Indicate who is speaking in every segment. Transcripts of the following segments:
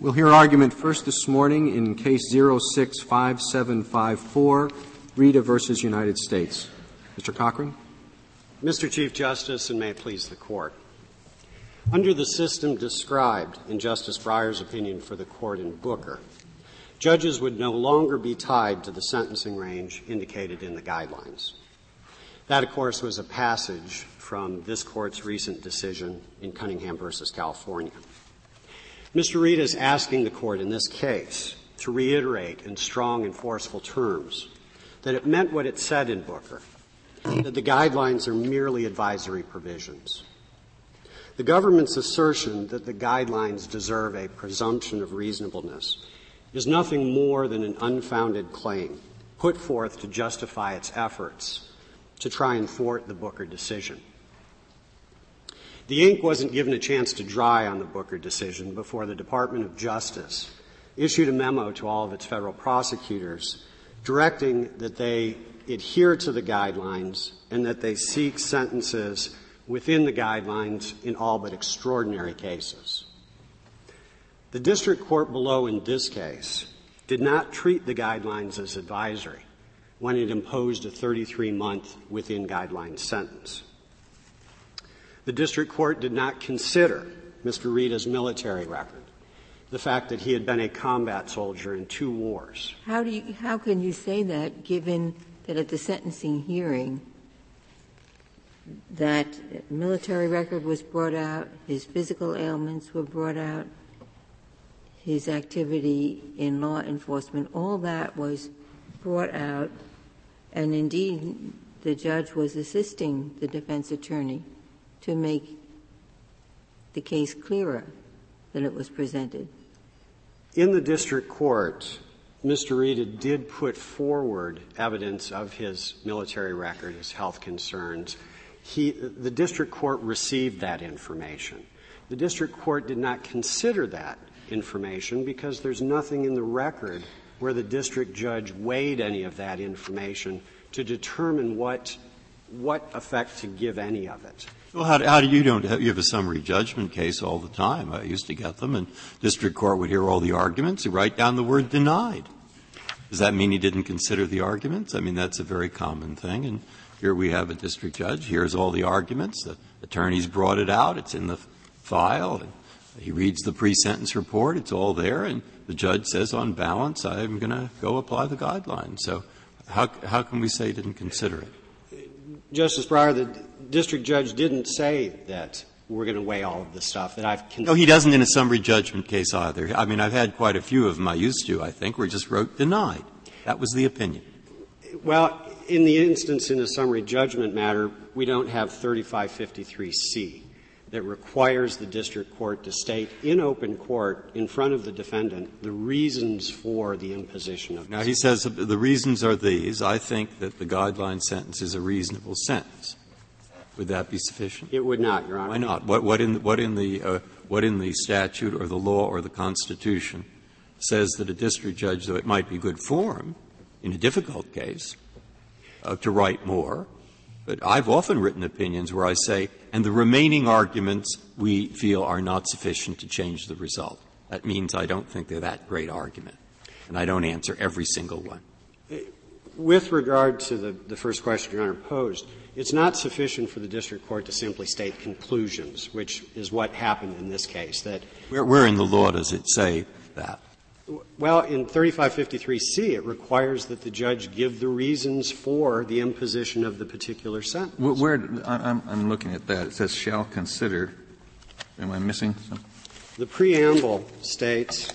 Speaker 1: We'll hear argument first this morning in Case 065754, Rita versus United States. Mr. Cochran.
Speaker 2: Mr. Chief Justice, and may it please the Court. Under the system described in Justice Breyer's opinion for the Court in Booker, judges would no longer be tied to the sentencing range indicated in the guidelines. That, of course, was a passage from this Court's recent decision in Cunningham versus California. Mr. Rita is asking the Court in this case to reiterate in strong and forceful terms that it meant what it said in Booker, that the guidelines are merely advisory provisions. The government's assertion that the guidelines deserve a presumption of reasonableness is nothing more than an unfounded claim put forth to justify its efforts to try and thwart the Booker decision. The ink wasn't given a chance to dry on the Booker decision before the Department of Justice issued a memo to all of its federal prosecutors directing that they adhere to the guidelines and that they seek sentences within the guidelines in all but extraordinary cases. The district court below in this case did not treat the guidelines as advisory when it imposed a 33-month within-guidelines sentence. The district court did not consider Mr. Rita's military record, the fact that he had been a combat soldier in 2 wars.
Speaker 3: How can you say that, given that at the sentencing hearing that military record was brought out, his physical ailments were brought out, his activity in law enforcement, all that was brought out, and indeed the judge was assisting the defense attorney to make the case clearer than it was presented?
Speaker 2: In the district court, Mr. Rita did put forward evidence of his military record, his health concerns. The district court received that information. The district court did not consider that information because there's nothing in the record where the district judge weighed any of that information to determine what effect to give any of it.
Speaker 4: Well, how do you have a summary judgment case all the time? I used to get them, and district court would hear all the arguments and write down the word denied. Does that mean he didn't consider the arguments? I mean, that's a very common thing. And here we have a district judge. Here's all the arguments. The attorney's brought it out. It's in the file. And he reads the pre-sentence report. It's all there. And the judge says, on balance, I'm going to go apply the guidelines. So how can we say he didn't consider it?
Speaker 2: Justice Breyer, the district judge didn't say that we're going to weigh all of this stuff that I've considered.
Speaker 4: No, he doesn't in a summary judgment case either. I mean, I've had quite a few of them. I used to, I think, where he just wrote denied. That was the opinion.
Speaker 2: Well, in the instance in a summary judgment matter, we don't have 3553C that requires the district court to state in open court in front of the defendant the reasons for the imposition of.
Speaker 4: Now, he says the reasons are these. I think that the guideline sentence is a reasonable sentence. Would that be sufficient?
Speaker 2: It would not, Your Honor.
Speaker 4: Why not? What in the statute or the law or the Constitution says that a district judge, though it might be good form in a difficult case, to write more, but I've often written opinions where I say, and the remaining arguments we feel are not sufficient to change the result. That means I don't think they're that great argument, and I don't answer every single one.
Speaker 2: With regard to the first question Your Honor posed, it's not sufficient for the district court to simply state conclusions, which is what happened in this case. That
Speaker 4: where in the law does it say that?
Speaker 2: Well, in 3553C, it requires that the judge give the reasons for the imposition of the particular sentence.
Speaker 5: I'm looking at that. It says shall consider. Am I missing something?
Speaker 2: The preamble states.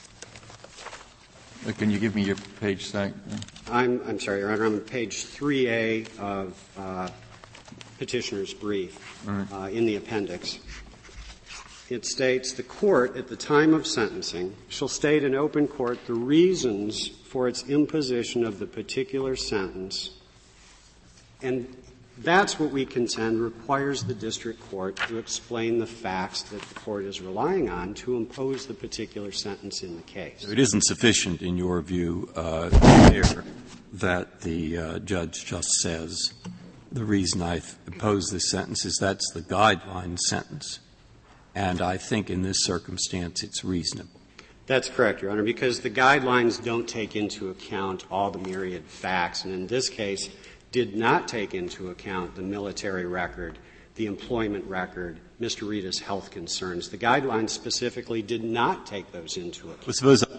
Speaker 5: Can you give me your page site?
Speaker 2: I'm sorry, Your Honor. I'm on page 3A of petitioner's brief in the appendix. It states, the court, at the time of sentencing, shall state in open court the reasons for its imposition of the particular sentence, and that's what we contend requires the district court to explain the facts that the court is relying on to impose the particular sentence in the case.
Speaker 4: It isn't sufficient, in your view, there that the judge just says the reason I've imposed this sentence is that's the guideline sentence. And I think in this circumstance it's reasonable.
Speaker 2: That's correct, Your Honor, because the guidelines don't take into account all the myriad facts, and in this case did not take into account the military record, the employment record, Mr. Rita's health concerns. The guidelines specifically did not take those into account.
Speaker 4: Well, suppose I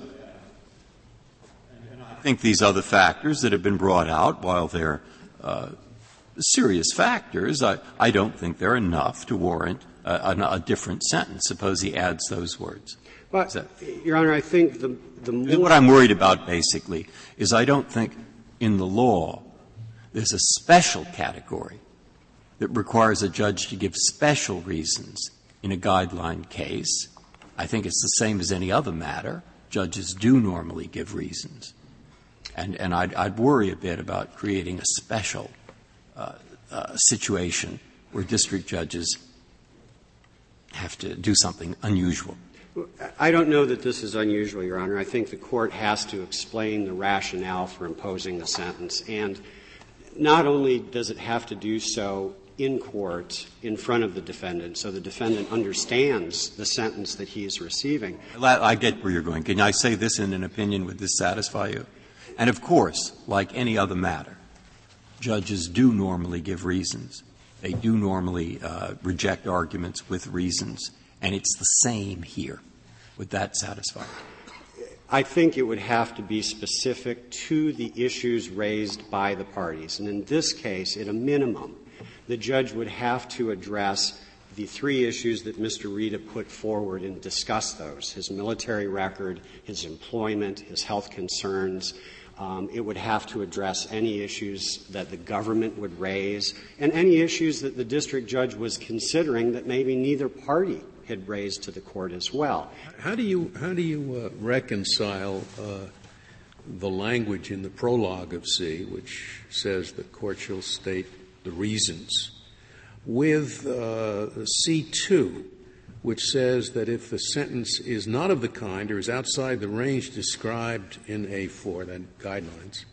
Speaker 4: think these other factors that have been brought out, while they're serious factors, I don't think they're enough to warrant a different sentence. Suppose he adds those words.
Speaker 2: But, Your Honor, I think the more
Speaker 4: what I'm worried about, basically, is I don't think in the law there's a special category that requires a judge to give special reasons in a guideline case. I think it's the same as any other matter. Judges do normally give reasons. And I'd worry a bit about creating a special situation where district judges have to do something unusual.
Speaker 2: I don't know that this is unusual, Your Honor. I think the Court has to explain the rationale for imposing the sentence. And not only does it have to do so in court in front of the defendant, so the defendant understands the sentence that he is receiving.
Speaker 4: I get where you're going. Can I say this in an opinion? Would this satisfy you? And, of course, like any other matter, judges do normally give reasons. They do normally reject arguments with reasons. And it's the same here. Would that satisfy you?
Speaker 2: I think it would have to be specific to the issues raised by the parties. And in this case, at a minimum, the judge would have to address the three issues that Mr. Rita put forward and discuss those: his military record, his employment, his health concerns. It would have to address any issues that the government would raise and any issues that the district judge was considering that maybe neither party had raised to the Court as well.
Speaker 6: How do you reconcile the language in the prologue of C, which says the Court shall state the reasons, with C2, which says that if the sentence is not of the kind or is outside the range described in A4, then guidelines,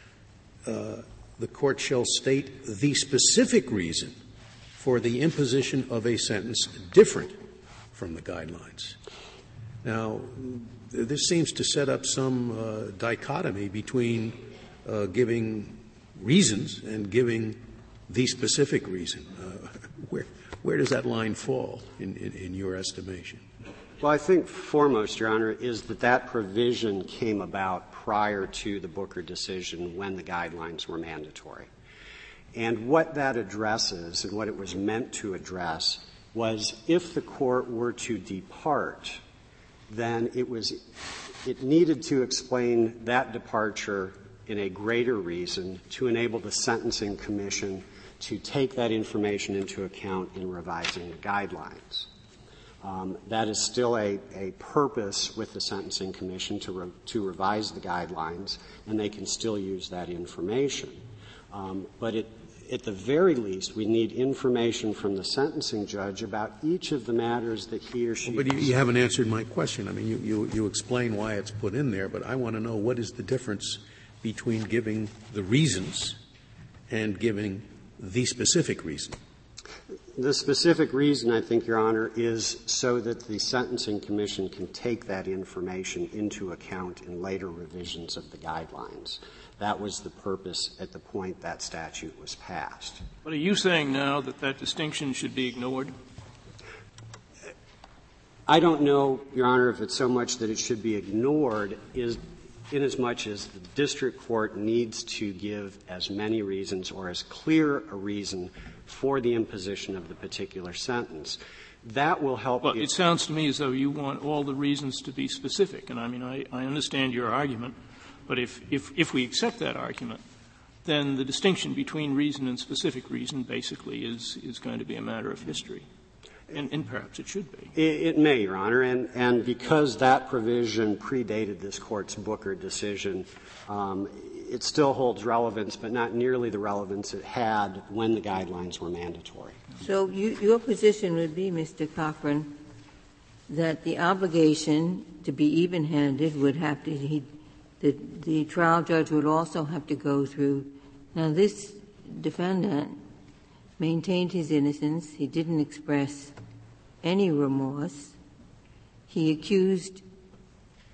Speaker 6: the Court shall state the specific reason for the imposition of a sentence different from the guidelines. Now, this seems to set up some dichotomy between giving reasons and giving the specific reason. Where does that line fall in your estimation?
Speaker 2: Well, I think foremost, Your Honor, is that provision came about prior to the Booker decision when the guidelines were mandatory. And what that addresses and what it was meant to address was if the Court were to depart, then it needed to explain that departure in a greater reason to enable the Sentencing Commission to take that information into account in revising the guidelines. That is still a purpose with the Sentencing Commission to revise the guidelines, and they can still use that information. But at the very least, we need information from the sentencing judge about each of the matters that he or she
Speaker 6: But you haven't answered my question. I mean, you explain why it's put in there, but I want to know what is the difference between giving the reasons and giving the specific reason.
Speaker 2: The specific reason, I think, Your Honor, is so that the Sentencing Commission can take that information into account in later revisions of the guidelines. That was the purpose at the point that statute was passed.
Speaker 7: But are you saying now that distinction should be ignored?
Speaker 2: I don't know, Your Honor, if it's so much that it should be ignored is inasmuch as the district court needs to give as many reasons or as clear a reason for the imposition of the particular sentence. That will help.
Speaker 7: Well, it sounds to me as though you want all the reasons to be specific. And I mean, I understand your argument. But if we accept that argument, then the distinction between reason and specific reason basically is going to be a matter of history. And perhaps it should be.
Speaker 2: It may, Your Honor. And because that provision predated this Court's Booker decision, it still holds relevance, but not nearly the relevance it had when the guidelines were mandatory.
Speaker 3: So your position would be, Mr. Cochran, that the obligation to be even-handed would have to the trial judge would also have to go through. Now, this defendant maintained his innocence. He didn't express any remorse. He accused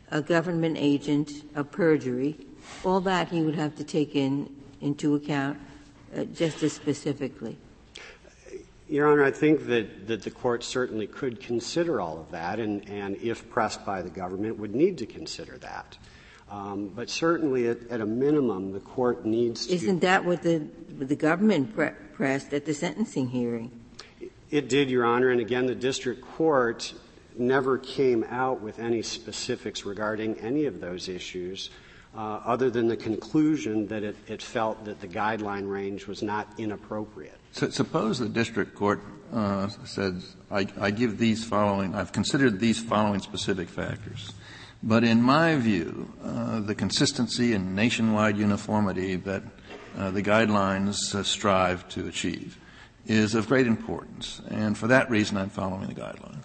Speaker 3: a government agent, a perjury, all that he would have to take into account just as specifically.
Speaker 2: Your Honor, I think that the Court certainly could consider all of that, and if pressed by the government, would need to consider that. But certainly, at a minimum, the Court needs to.
Speaker 3: Isn't that what the government pressed at the sentencing hearing?
Speaker 2: It did, Your Honor, and again, the district court never came out with any specifics regarding any of those issues, other than the conclusion that it felt that the guideline range was not inappropriate.
Speaker 5: So, suppose the district court said, I give these following, I've considered these following specific factors. But in my view, the consistency and nationwide uniformity that the guidelines strive to achieve is of great importance, and for that reason I'm following the guidelines.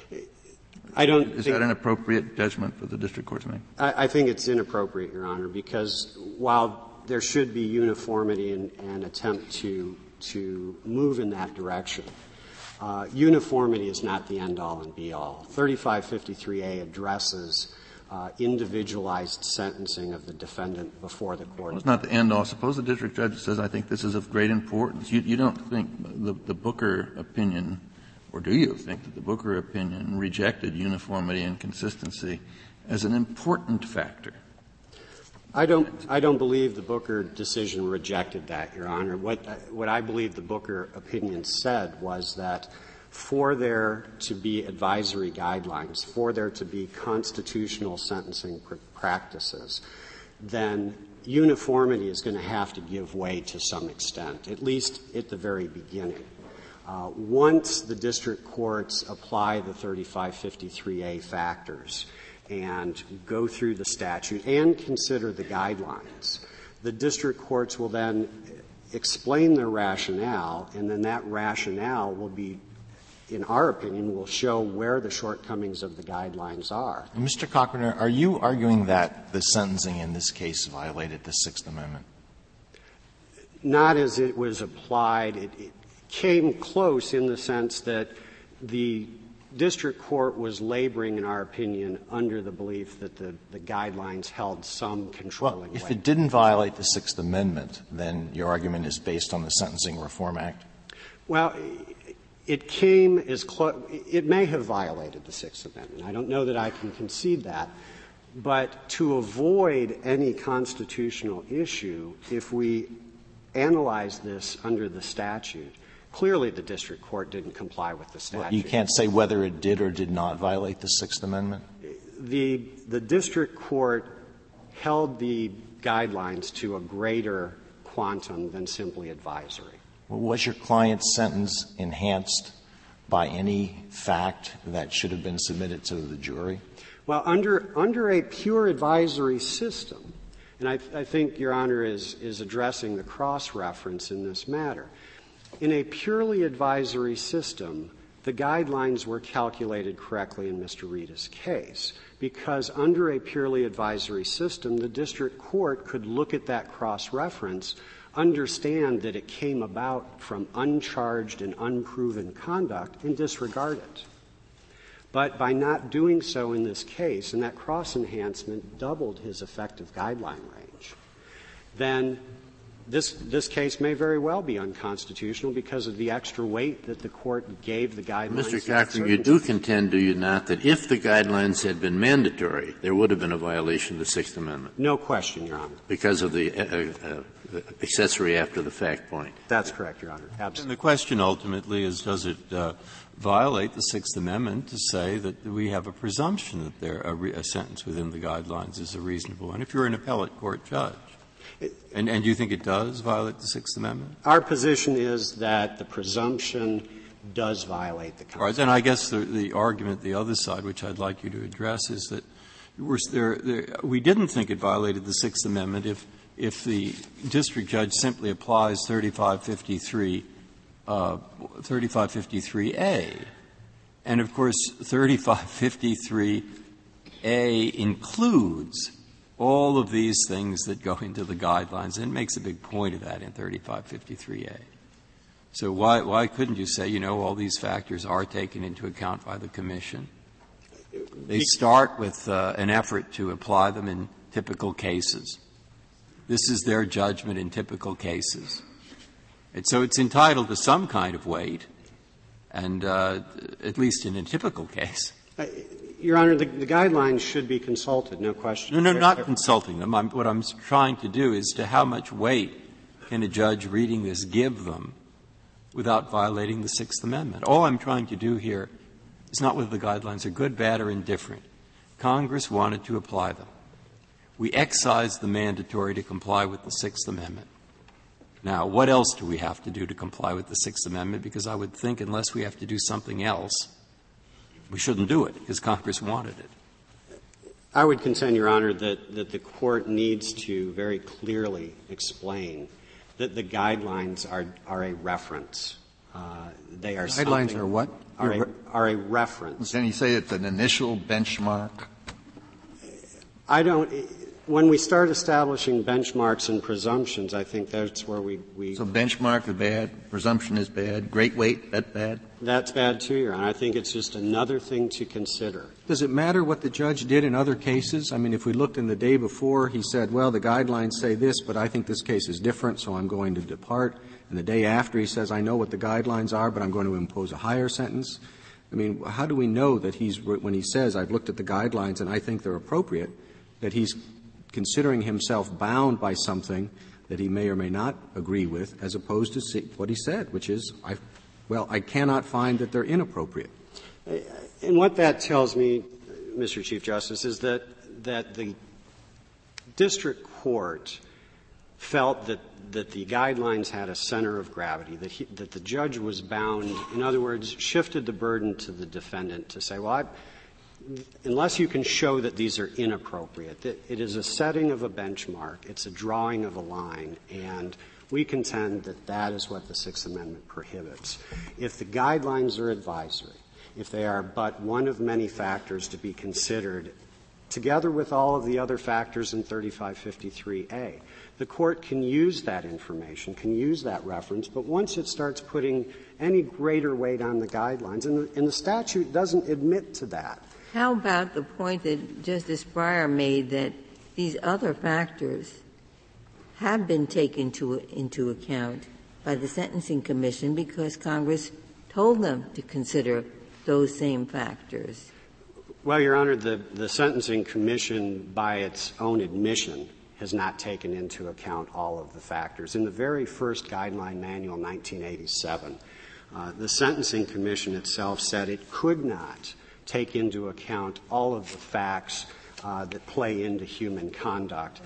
Speaker 5: Is that an appropriate judgment for the district court to make?
Speaker 2: I think it's inappropriate, Your Honor, because while there should be uniformity and attempt to move in that direction, uniformity is not the end-all and be-all. 3553A addresses individualized sentencing of the defendant before the court.
Speaker 5: Well, it's not the end-all. Suppose the district judge says, I think this is of great importance. You don't think the Booker opinion, or do you think that the Booker opinion rejected uniformity and consistency as an important factor?
Speaker 2: I don't believe the Booker decision rejected that, Your Honor. What I believe the Booker opinion said was that for there to be advisory guidelines, for there to be constitutional sentencing practices, then uniformity is going to have to give way to some extent, at least at the very beginning. Once the district courts apply the 3553A factors and go through the statute and consider the guidelines, the district courts will then explain their rationale, and then that rationale will be, in our opinion, will show where the shortcomings of the guidelines are.
Speaker 8: Mr. Cochran, are you arguing that the sentencing in this case violated the Sixth Amendment?
Speaker 2: Not as it was applied. It came close in the sense that the district court was laboring, in our opinion, under the belief that the guidelines held some controlling weight.
Speaker 8: If it didn't violate the Sixth Amendment, then your argument is based on the Sentencing Reform Act?
Speaker 2: Well, it came as close — it may have violated the Sixth Amendment. I don't know that I can concede that. But to avoid any constitutional issue, if we analyze this under the statute, clearly the district court didn't comply with the statute.
Speaker 8: Well, you can't say whether it did or did not violate the Sixth Amendment?
Speaker 2: The district court held the guidelines to a greater quantum than simply advisory.
Speaker 8: Well, was your client's sentence enhanced by any fact that should have been submitted to the jury?
Speaker 2: Well, under a pure advisory system, and I think Your Honor is addressing the cross-reference in this matter. In a purely advisory system, the guidelines were calculated correctly in Mr. Rita's case, because under a purely advisory system, the district court could look at that cross-reference, understand that it came about from uncharged and unproven conduct, and disregard it. But by not doing so in this case, and that cross-enhancement doubled his effective guideline range, then this case may very well be unconstitutional because of the extra weight that the court gave the guidelines.
Speaker 9: Mr. Cochran, you do contend, do you not, that if the guidelines had been mandatory, there would have been a violation of the Sixth Amendment?
Speaker 2: No question, Your Honor.
Speaker 9: Because of the accessory after the fact point.
Speaker 2: That's correct, Your Honor. Absolutely.
Speaker 4: And the question ultimately is, does it violate the Sixth Amendment to say that we have a presumption that a sentence within the guidelines is a reasonable one, if you're an appellate court judge? And do you think it does violate the Sixth Amendment?
Speaker 2: Our position is that the presumption does violate the Constitution.
Speaker 4: All right. Then I guess the argument, the other side, which I'd like you to address, is that we didn't think it violated the Sixth Amendment if the district judge simply applies 3553A. And, of course, 3553A includes all of these things that go into the guidelines, and it makes a big point of that in 3553A. So why couldn't you say, all these factors are taken into account by the Commission? They start with an effort to apply them in typical cases. This is their judgment in typical cases. And so it's entitled to some kind of weight, and at least in a typical case.
Speaker 2: Your Honor, the guidelines should be consulted, no question.
Speaker 4: No, not consulting them. What I'm trying to do is to how much weight can a judge reading this give them without violating the Sixth Amendment. All I'm trying to do here is not whether the guidelines are good, bad, or indifferent. Congress wanted to apply them. We excised the mandatory to comply with the Sixth Amendment. Now, what else do we have to do to comply with the Sixth Amendment? Because I would think unless we have to do something else, we shouldn't do it because Congress wanted it.
Speaker 2: I would contend, Your Honor, that the Court needs to very clearly explain that the guidelines are a reference. They are
Speaker 1: guidelines are what?
Speaker 2: Are a reference.
Speaker 5: Can you say it's an initial benchmark?
Speaker 2: When we start establishing benchmarks and presumptions, I think that's where we
Speaker 5: So benchmark is bad, presumption is bad, great weight, that's bad?
Speaker 2: That's bad too, Your Honor. I think it's just another thing to consider.
Speaker 1: Does it matter what the judge did in other cases? I mean, if we looked in the day before, he said, well, the guidelines say this, but I think this case is different, so I'm going to depart. And the day after, he says, I know what the guidelines are, but I'm going to impose a higher sentence. I mean, how do we know that when he says, I've looked at the guidelines and I think they're appropriate, that he's considering himself bound by something that he may or may not agree with, as opposed to what he said, which is, I cannot find that they're inappropriate.
Speaker 2: And what that tells me, Mr. Chief Justice, is that the district court felt that the guidelines had a center of gravity, that the judge was bound, in other words, shifted the burden to the defendant to say, well, unless you can show that these are inappropriate, that it is a setting of a benchmark, it's a drawing of a line, and we contend that that is what the Sixth Amendment prohibits. If the guidelines are advisory, if they are but one of many factors to be considered, together with all of the other factors in 3553A, the Court can use that information, can use that reference, but once it starts putting any greater weight on the guidelines, and the statute doesn't admit to that.
Speaker 3: How about the point that Justice Breyer made that these other factors have been taken into account by the Sentencing Commission because Congress told them to consider those same factors?
Speaker 2: Well, Your Honor, the Sentencing Commission, by its own admission, has not taken into account all of the factors. In the very first guideline manual, 1987, the Sentencing Commission itself said it could not take into account all of the facts that play into human conduct.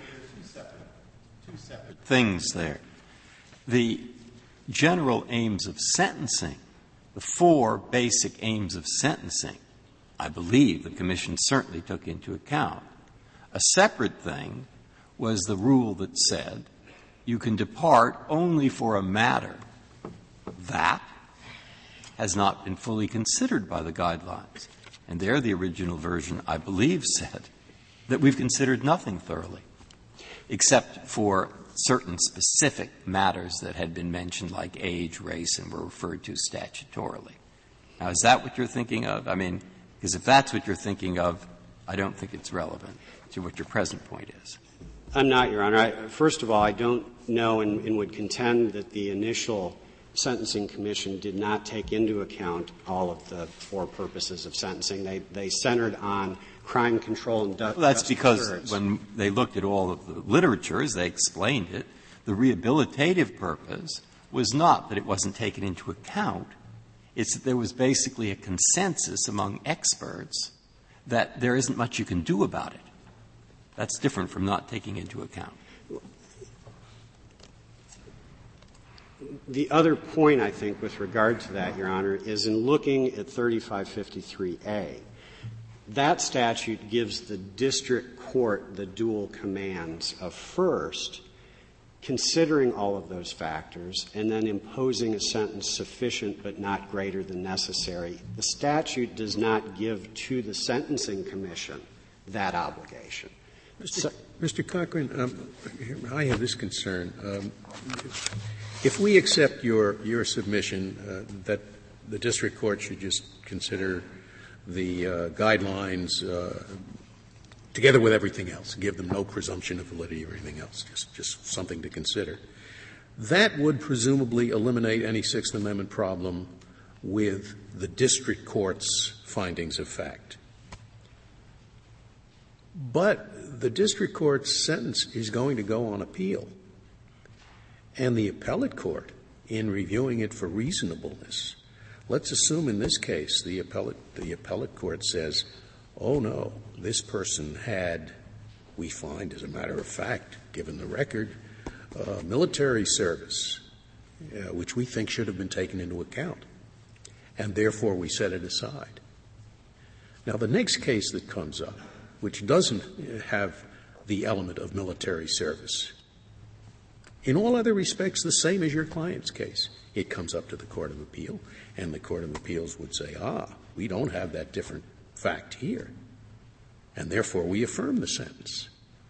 Speaker 4: Two separate things there. The general aims of sentencing, the four basic aims of sentencing, I believe the Commission certainly took into account. A separate thing was the rule that said you can depart only for a matter that has not been fully considered by the guidelines. And there the original version, I believe, said that we've considered nothing thoroughly, except for certain specific matters that had been mentioned, like age, race, and were referred to statutorily. Now, is that what you're thinking of? I mean, because if that's what you're thinking of, I don't think it's relevant to what your present point is.
Speaker 2: I'm not, Your Honor. First of all, I don't know and would contend that the initial Sentencing Commission did not take into account all of the four purposes of sentencing. They centered on crime control and
Speaker 4: well, that's because when they looked at all of the literature, as they explained it, the rehabilitative purpose was not that it wasn't taken into account. It's that there was basically a consensus among experts that there isn't much you can do about it. That's different from not taking into account.
Speaker 2: The other point, I think, with regard to that, Your Honor, is in looking at 3553A, that statute gives the district court the dual commands of first considering all of those factors and then imposing a sentence sufficient but not greater than necessary. The statute does not give to the Sentencing Commission that obligation.
Speaker 6: Mr. Cochran, I have this concern. If we accept your submission that the district court should just consider the guidelines together with everything else, give them no presumption of validity or anything else, just something to consider. That would presumably eliminate any Sixth Amendment problem with the district court's findings of fact. But the district court's sentence is going to go on appeal. And the appellate court, in reviewing it for reasonableness, let's assume in this case the appellate court says, oh no, this person had, we find as a matter of fact, given the record, military service, which we think should have been taken into account. And therefore we set it aside. Now the next case that comes up, which doesn't have the element of military service, in all other respects the same as your client's case, it comes up to the Court of Appeal, and the Court of Appeals would say, we don't have that different fact here, and therefore we affirm the sentence.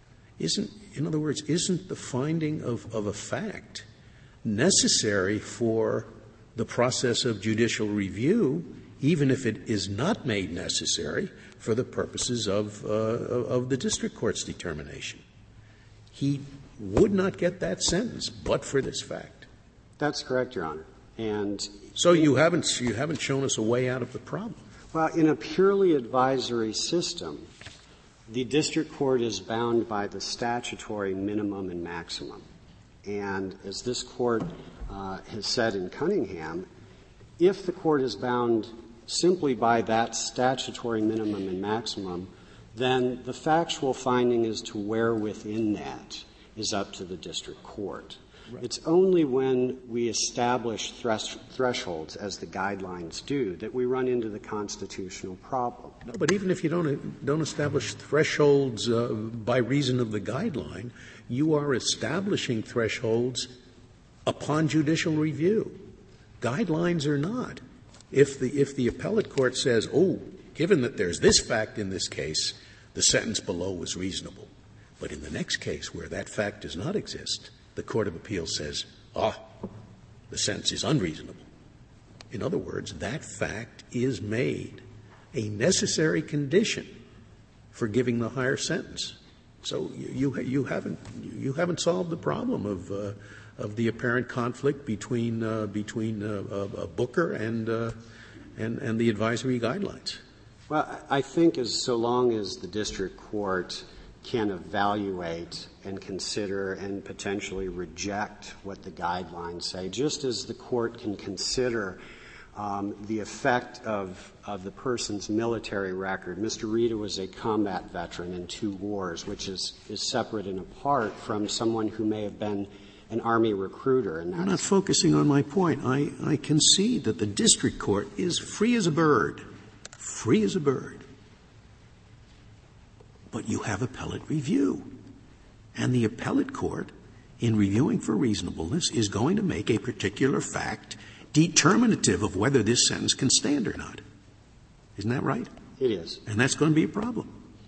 Speaker 6: In other words, isn't the finding of a fact necessary for the process of judicial review, even if it is not made necessary for the purposes of the district court's determination? He would not get that sentence but for this fact.
Speaker 2: That's correct, Your Honor. And
Speaker 6: so you haven't shown us a way out of the problem.
Speaker 2: Well, in a purely advisory system, the district court is bound by the statutory minimum and maximum. And as this court has said in Cunningham, if the court is bound simply by that statutory minimum and maximum, then the factual finding as to where within that is up to the district court. Right. It's only when we establish thresholds, as the guidelines do, that we run into the constitutional problem.
Speaker 6: No, but even if you don't establish thresholds by reason of the guideline, you are establishing thresholds upon judicial review. Guidelines are not. If the appellate court says, given that there's this fact in this case, the sentence below was reasonable. But in the next case where that fact does not exist, the Court of Appeals says, the sentence is unreasonable. In other words, that fact is made a necessary condition for giving the higher sentence. So you haven't solved the problem of the apparent conflict between Booker and the advisory guidelines.
Speaker 2: Well, I think so long as the district court can evaluate and consider and potentially reject what the guidelines say, just as the court can consider the effect of the person's military record. Mr. Rita was a combat veteran in 2 wars, which is separate and apart from someone who may have been an Army recruiter. And
Speaker 6: I'm not focusing on my point. I concede that the district court is free as a bird. Free as a bird. But you have appellate review. And the appellate court, in reviewing for reasonableness, is going to make a particular fact determinative of whether this sentence can stand or not. Isn't that right?
Speaker 2: It is.
Speaker 6: And that's going to be a problem.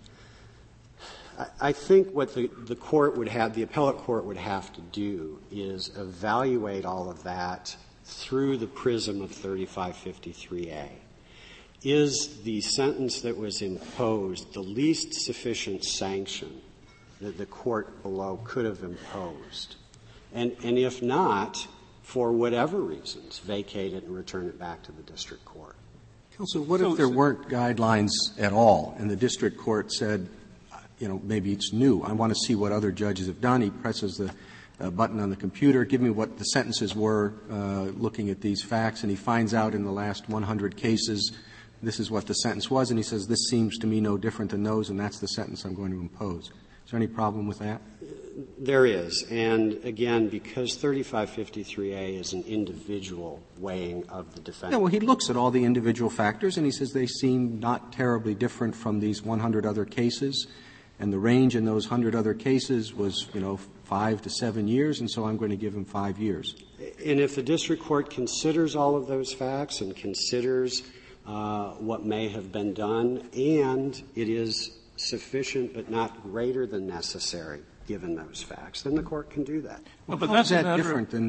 Speaker 2: I think what the appellate court would have to do is evaluate all of that through the prism of 3553A. Is the sentence that was imposed the least sufficient sanction that the court below could have imposed? And if not, for whatever reasons, vacate it and return it back to the district court.
Speaker 1: Counsel, what if there weren't guidelines at all and the district court said, maybe it's new. I want to see what other judges have done. He presses the button on the computer, give me what the sentences were looking at these facts, and he finds out in the last 100 cases this is what the sentence was, and he says, this seems to me no different than those, and that's the sentence I'm going to impose. Is there any problem with that?
Speaker 2: There is. And again, because 3553A is an individual weighing of the defendant.
Speaker 1: Yeah, well, he looks at all the individual factors, and he says they seem not terribly different from these 100 other cases, and the range in those 100 other cases was, 5 to 7 years, and so I'm going to give him 5 years.
Speaker 2: And if the district court considers all of those facts and considers what may have been done, and it is sufficient but not greater than necessary given those facts, then the court can do that.
Speaker 1: Well, but how is that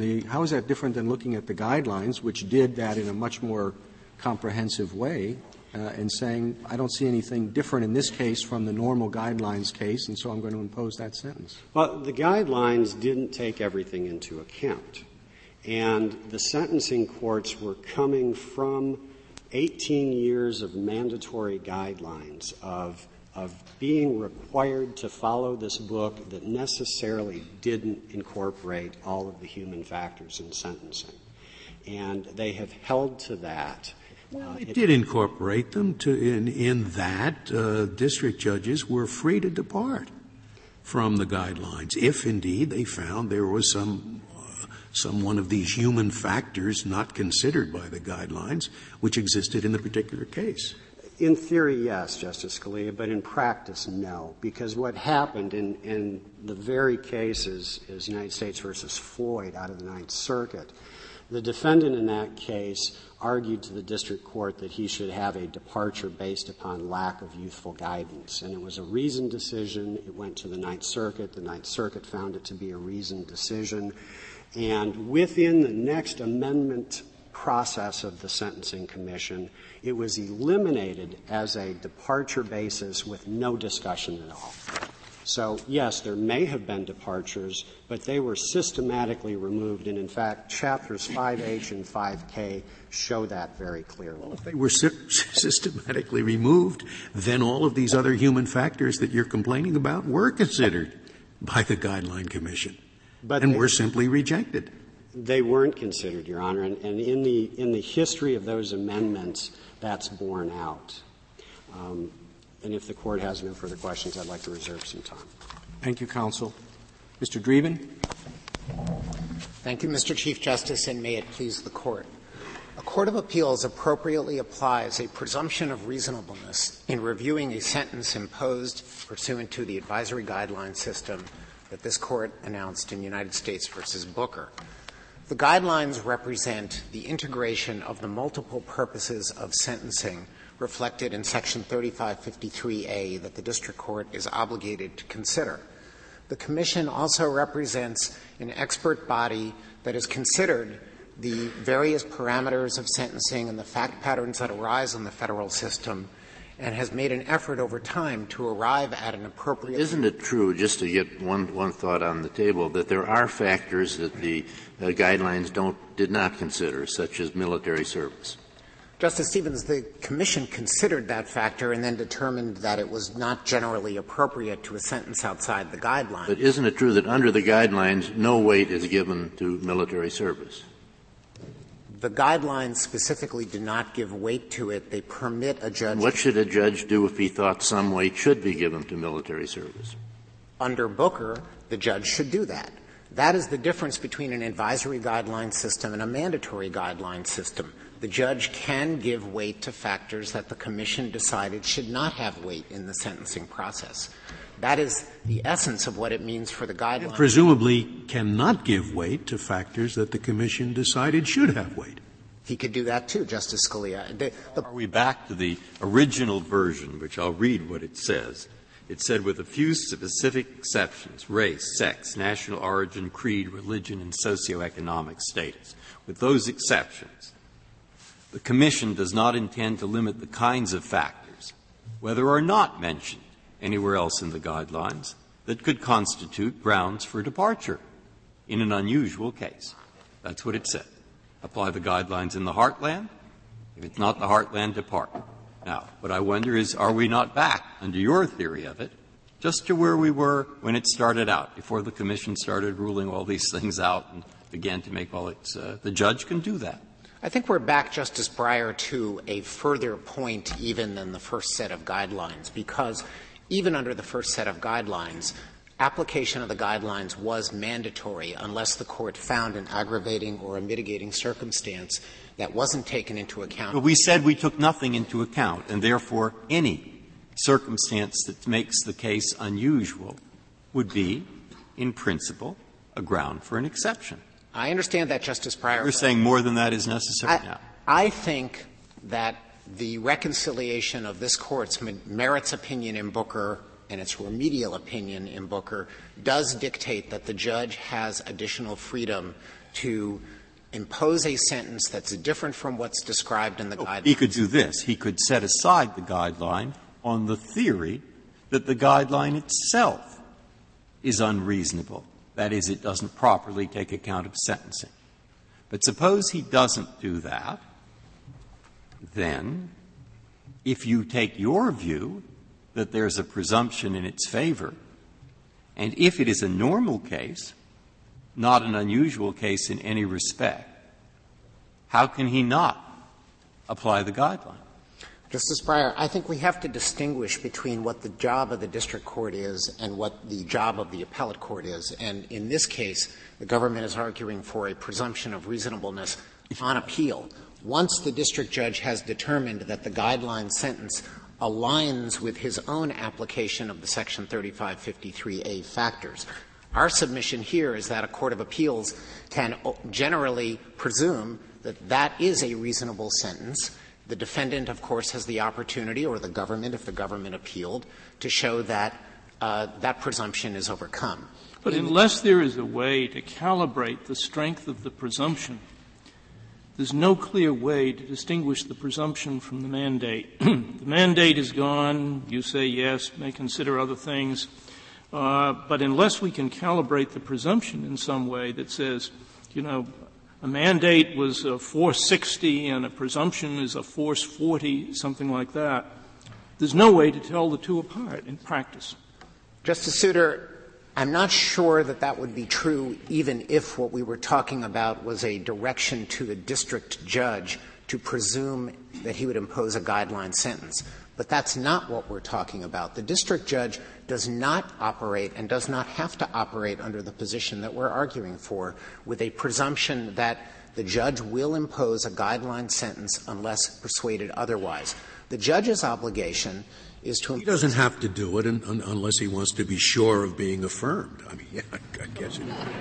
Speaker 1: different than looking at the guidelines, which did that in a much more comprehensive way? and saying, I don't see anything different in this case from the normal guidelines case, and so I'm going to impose that sentence.
Speaker 2: Well, the guidelines didn't take everything into account. And the sentencing courts were coming from 18 years of mandatory guidelines of being required to follow this book that necessarily didn't incorporate all of the human factors in sentencing. And they have held to that.
Speaker 6: Well, it did incorporate them in that district judges were free to depart from the guidelines if indeed they found there was some one of these human factors not considered by the guidelines which existed in the particular case.
Speaker 2: In theory, yes, Justice Scalia, but in practice, no. Because what happened in the very case is United States versus Floyd out of the Ninth Circuit. The defendant in that case argued to the district court that he should have a departure based upon lack of youthful guidance. And it was a reasoned decision. It went to the Ninth Circuit. The Ninth Circuit found it to be a reasoned decision. And within the next amendment process of the Sentencing Commission, it was eliminated as a departure basis with no discussion at all. So, yes, there may have been departures, but they were systematically removed. And, in fact, Chapters 5H and 5K show that very clearly.
Speaker 6: Well, if they were systematically removed, then all of these other human factors that you're complaining about were considered by the Guideline Commission and were simply rejected.
Speaker 2: They weren't considered, Your Honor. And in the history of those amendments, that's borne out. And if the Court has no further questions, I'd like to reserve some time.
Speaker 1: Thank you, counsel. Mr. Dreeben.
Speaker 10: Thank you, Mr. Chief Justice, and may it please the Court. A court of appeals appropriately applies a presumption of reasonableness in reviewing a sentence imposed pursuant to the advisory guideline system that this Court announced in United States versus Booker. The guidelines represent the integration of the multiple purposes of sentencing reflected in Section 3553A that the district court is obligated to consider. The Commission also represents an expert body that has considered the various parameters of sentencing and the fact patterns that arise in the federal system and has made an effort over time to arrive at an appropriate.
Speaker 9: Isn't it true, just to get one thought on the table, that there are factors that the guidelines did not consider, such as military service?
Speaker 10: Justice Stevens, the Commission considered that factor and then determined that it was not generally appropriate to a sentence outside the guidelines.
Speaker 9: But isn't it true that under the guidelines no weight is given to military service?
Speaker 10: The guidelines specifically do not give weight to it. They permit a judge.
Speaker 9: What should a judge do if he thought some weight should be given to military service?
Speaker 10: Under Booker, the judge should do that. That is the difference between an advisory guideline system and a mandatory guideline system. The judge can give weight to factors that the Commission decided should not have weight in the sentencing process. That is the essence of what it means for the guidelines.
Speaker 6: And presumably cannot give weight to factors that the Commission decided should have weight.
Speaker 10: He could do that too, Justice Scalia.
Speaker 4: Are we back to the original version, which I'll read what it says? It said, with a few specific exceptions, race, sex, national origin, creed, religion, and socioeconomic status. With those exceptions, the Commission does not intend to limit the kinds of factors, whether or not mentioned anywhere else in the guidelines, that could constitute grounds for departure in an unusual case. That's what it said. Apply the guidelines in the heartland. If it's not the heartland, depart. Now, what I wonder is, are we not back, under your theory of it, just to where we were when it started out, before the Commission started ruling all these things out and began to make all its the judge can do that?
Speaker 10: I think we're back, Justice Breyer, to a further point even than the first set of guidelines, because even under the first set of guidelines, application of the guidelines was mandatory unless the Court found an aggravating or a mitigating circumstance that wasn't taken into account.
Speaker 4: But we said we took nothing into account, and therefore any circumstance that makes the case unusual would be, in principle, a ground for an exception.
Speaker 10: I understand that, Justice Breyer.
Speaker 4: You're saying more than that is necessary now.
Speaker 10: I think that the reconciliation of this Court's merits opinion in Booker and its remedial opinion in Booker does dictate that the judge has additional freedom to impose a sentence that's different from what's described in the guideline.
Speaker 4: He could do this. He could set aside the guideline on the theory that the guideline itself is unreasonable. That is, it doesn't properly take account of sentencing. But suppose he doesn't do that, then if you take your view that there's a presumption in its favor, and if it is a normal case, not an unusual case in any respect, how can he not apply the guideline?
Speaker 10: Justice Breyer, I think we have to distinguish between what the job of the district court is and what the job of the appellate court is. And in this case, the government is arguing for a presumption of reasonableness on appeal. Once the district judge has determined that the guideline sentence aligns with his own application of the Section 3553A factors, our submission here is that a court of appeals can generally presume that that is a reasonable sentence. The defendant, of course, has the opportunity, or the government, if the government appealed, to show that that presumption is overcome.
Speaker 7: But unless there is a way to calibrate the strength of the presumption, there's no clear way to distinguish the presumption from the mandate. The mandate is gone. You say yes, may consider other things. But unless we can calibrate the presumption in some way that says, a mandate was a force 60 and a presumption is a force 40, something like that, there's no way to tell the two apart in practice.
Speaker 10: Justice Souter, I'm not sure that that would be true even if what we were talking about was a direction to a district judge to presume that he would impose a guideline sentence. But that's not what we're talking about. The district judge does not operate and does not have to operate under the position that we're arguing for, with a presumption that the judge will impose a guideline sentence unless persuaded otherwise. The judge's obligation is to —
Speaker 6: He doesn't have to do it unless he wants to be sure of being affirmed. I mean, yeah, I guess it.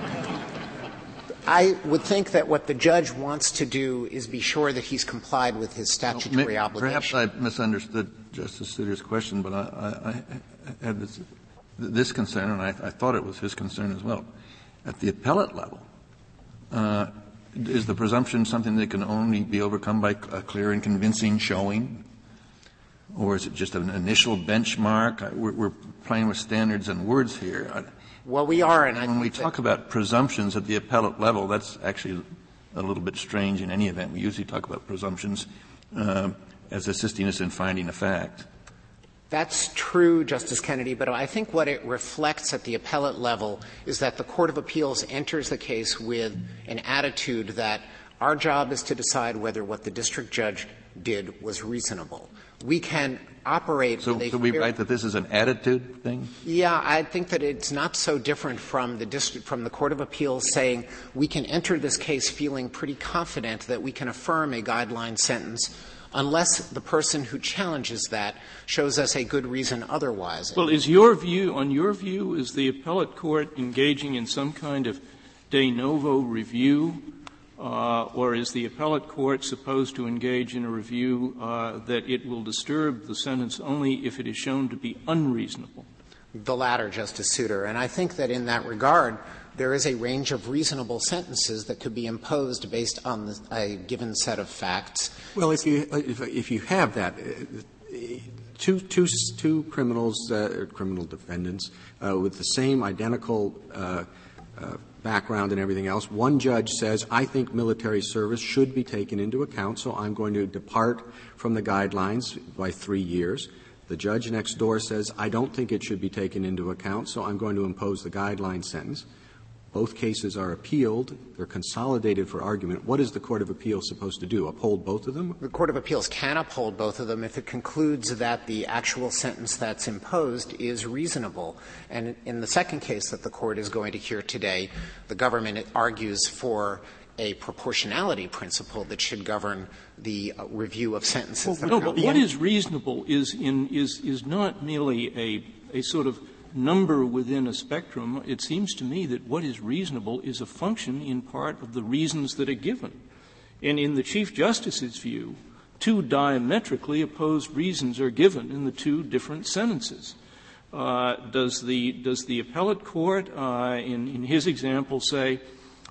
Speaker 10: I would think that what the judge wants to do is be sure that he's complied with his statutory obligation.
Speaker 5: Perhaps I misunderstood Justice Souter's question, but I had this concern, and I thought it was his concern as well. At the appellate level, is the presumption something that can only be overcome by a clear and convincing showing? Or is it just an initial benchmark? We're playing with standards and words here.
Speaker 10: Well, we are, and
Speaker 5: when we talk about presumptions at the appellate level, that's actually a little bit strange in any event. We usually talk about presumptions as assisting us in finding a fact.
Speaker 10: That's true, Justice Kennedy, but I think what it reflects at the appellate level is that the Court of Appeals enters the case with an attitude that our job is to decide whether what the district judge did was reasonable. We can operate
Speaker 5: So we write that this is an attitude thing?
Speaker 10: Yeah, I think that it's not so different from the Court of Appeals saying we can enter this case feeling pretty confident that we can affirm a guideline sentence unless the person who challenges that shows us a good reason otherwise.
Speaker 7: Well, is your view, is the appellate court engaging in some kind of de novo review, or is the appellate court supposed to engage in a review that it will disturb the sentence only if it is shown to be unreasonable?
Speaker 10: The latter, Justice Souter. And I think that in that regard, there is a range of reasonable sentences that could be imposed based on a given set of facts.
Speaker 1: Well, if you have that, two criminals, criminal defendants, with the same identical background and everything else, one judge says, I think military service should be taken into account, so I'm going to depart from the guidelines by 3 years. The judge next door says, I don't think it should be taken into account, so I'm going to impose the guideline sentence. Both cases are appealed. They're consolidated for argument. What is the Court of Appeals supposed to do? Uphold both of them?
Speaker 10: The Court of Appeals can uphold both of them if it concludes that the actual sentence that's imposed is reasonable. And in the second case that the Court is going to hear today, the government argues for a proportionality principle that should govern the review of sentences.
Speaker 7: Well, no, but what is reasonable is not merely a sort of number within a spectrum. It seems to me that what is reasonable is a function in part of the reasons that are given. And in the Chief Justice's view, two diametrically opposed reasons are given in the two different sentences. Does the appellate court, in his example, say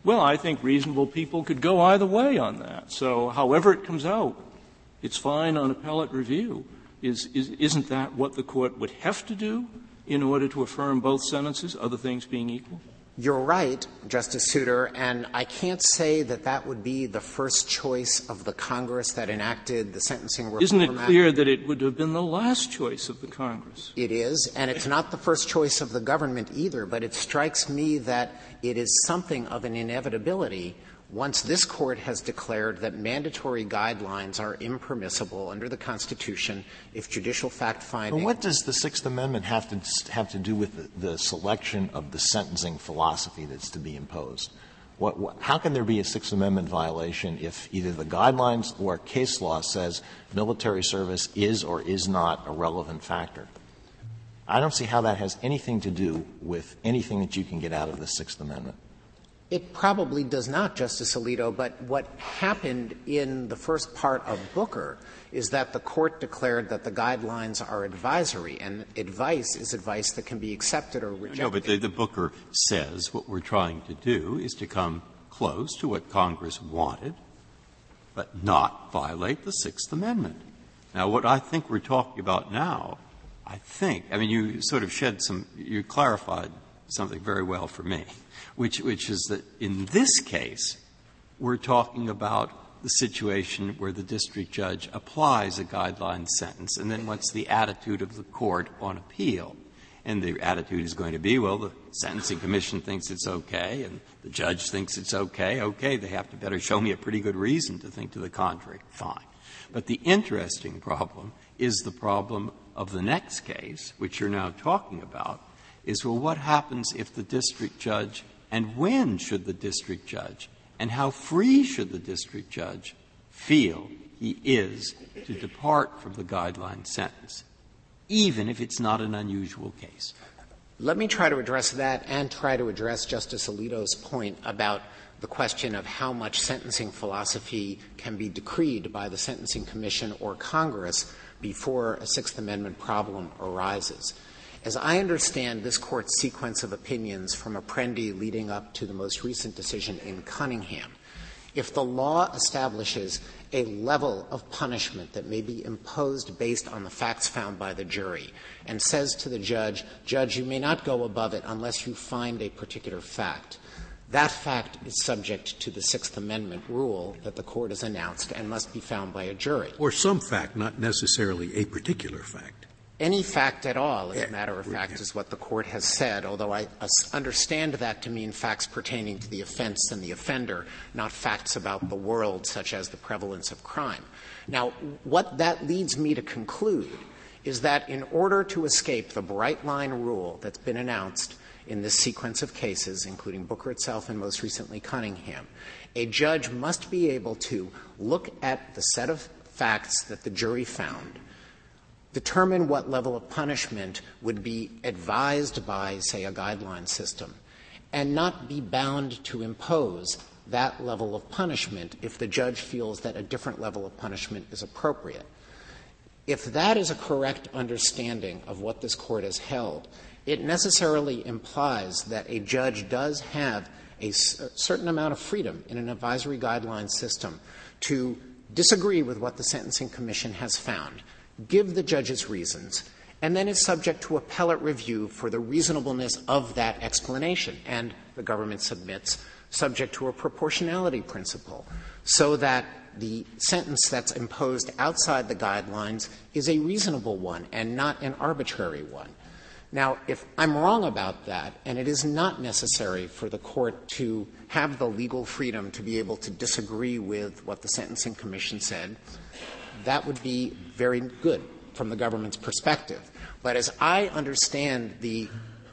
Speaker 7: Well, I think reasonable people could go either way on that. So however it comes out, it's fine on appellate review. Isn't that what the Court would have to do in order to affirm both sentences, other things being equal?
Speaker 10: You're right, Justice Souter, and I can't say that that would be the first choice of the Congress that enacted the Sentencing Reform Act.
Speaker 7: Isn't it clear that it would have been the last choice of the Congress?
Speaker 10: It is, and it's not the first choice of the government either, but it strikes me that it is something of an inevitability once this Court has declared that mandatory guidelines are impermissible under the Constitution if judicial fact-finding.
Speaker 8: But what does the Sixth Amendment have to do with the selection of the sentencing philosophy that's to be imposed? How can there be a Sixth Amendment violation if either the guidelines or case law says military service is or is not a relevant factor? I don't see how that has anything to do with anything that you can get out of the Sixth Amendment.
Speaker 10: It probably does not, Justice Alito, but what happened in the first part of Booker is that the Court declared that the guidelines are advisory, and advice is advice that can be accepted or rejected.
Speaker 4: No, but the Booker says what we're trying to do is to come close to what Congress wanted, but not violate the Sixth Amendment. Now, what I think we're talking about now, you sort of you clarified something very well for me, which is that in this case, we're talking about the situation where the district judge applies a guideline sentence, and then what's the attitude of the Court on appeal? And the attitude is going to be, well, the Sentencing Commission thinks it's okay, and the judge thinks it's okay. Okay, they have to better show me a pretty good reason to think to the contrary. Fine. But the interesting problem is the problem of the next case, which you're now talking about, is, well, what happens if the district judge, and when should the district judge, and how free should the district judge feel he is to depart from the guideline sentence, even if it's not an unusual case?
Speaker 10: Let me try to address that and try to address Justice Alito's point about the question of how much sentencing philosophy can be decreed by the Sentencing Commission or Congress before a Sixth Amendment problem arises. As I understand this Court's sequence of opinions from Apprendi leading up to the most recent decision in Cunningham, if the law establishes a level of punishment that may be imposed based on the facts found by the jury and says to the judge, you may not go above it unless you find a particular fact, that fact is subject to the Sixth Amendment rule that the Court has announced and must be found by a jury.
Speaker 6: Or some fact, not necessarily a particular fact.
Speaker 10: Any fact at all, as a matter of fact, is what the Court has said, although I understand that to mean facts pertaining to the offense and the offender, not facts about the world, such as the prevalence of crime. Now, what that leads me to conclude is that in order to escape the bright-line rule that's been announced in this sequence of cases, including Booker itself and most recently Cunningham, a judge must be able to look at the set of facts that the jury found, determine what level of punishment would be advised by, say, a guideline system, and not be bound to impose that level of punishment if the judge feels that a different level of punishment is appropriate. If that is a correct understanding of what this Court has held, it necessarily implies that a judge does have a certain amount of freedom in an advisory guideline system to disagree with what the Sentencing Commission has found, give the judge's reasons, and then is subject to appellate review for the reasonableness of that explanation, and the government submits, subject to a proportionality principle, so that the sentence that's imposed outside the guidelines is a reasonable one and not an arbitrary one. Now, if I'm wrong about that, and it is not necessary for the Court to have the legal freedom to be able to disagree with what the Sentencing Commission said, that would be very good from the government's perspective. But as I understand the